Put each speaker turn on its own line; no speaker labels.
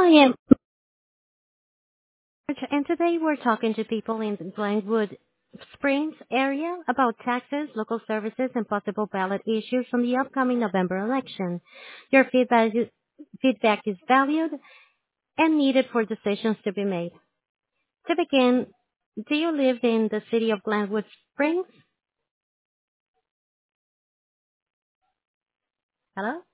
I am Marge, and today we're talking to people in the Glenwood Springs area about taxes, local services, and possible ballot issues from the upcoming November election. Your feedback is valued and needed for decisions to be made. To begin, do you live in the city of Glenwood Springs? Hello?